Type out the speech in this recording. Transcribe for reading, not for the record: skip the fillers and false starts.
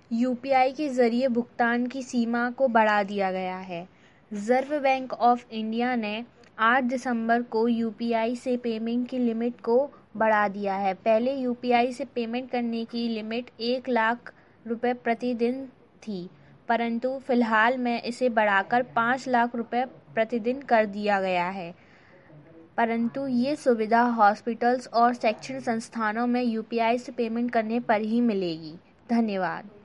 UPI के जरिए भुगतान की सीमा को बढ़ा दिया गया है। रिजर्व बैंक ऑफ इंडिया ने 8 दिसंबर को यूपीआई से पेमेंट की लिमिट को बढ़ा दिया है। पहले यूपीआई से पेमेंट करने की लिमिट 1 लाख रुपए प्रतिदिन थी, परंतु फिलहाल में इसे बढ़ाकर 5 लाख रुपए प्रतिदिन कर दिया गया है। परंतु ये सुविधा हॉस्पिटल्स और शैक्षणिक संस्थानों में यूपीआई से पेमेंट करने पर ही मिलेगी। धन्यवाद।